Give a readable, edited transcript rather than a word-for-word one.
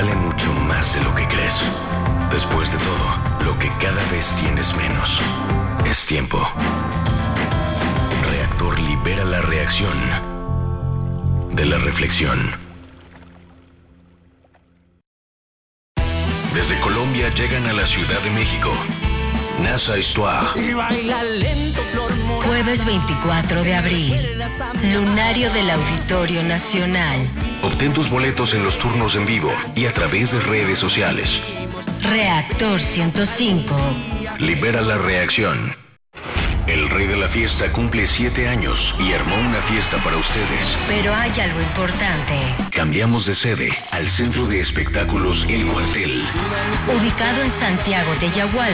vale mucho más de lo que crees. Después de todo, lo que cada vez tienes menos es tiempo. Reactor libera la reacción de la reflexión. Desde Colombia llegan a la Ciudad de México. NASA Histoire. Jueves 24 de abril. Lunario del Auditorio Nacional. Obtén tus boletos en los turnos en vivo y a través de redes sociales. Reactor 105. Libera la reacción. El rey de la fiesta cumple 7 años y armó una fiesta para ustedes. Pero hay algo importante. Cambiamos de sede al Centro de Espectáculos El Cuartel. Ubicado en Santiago de Yagual.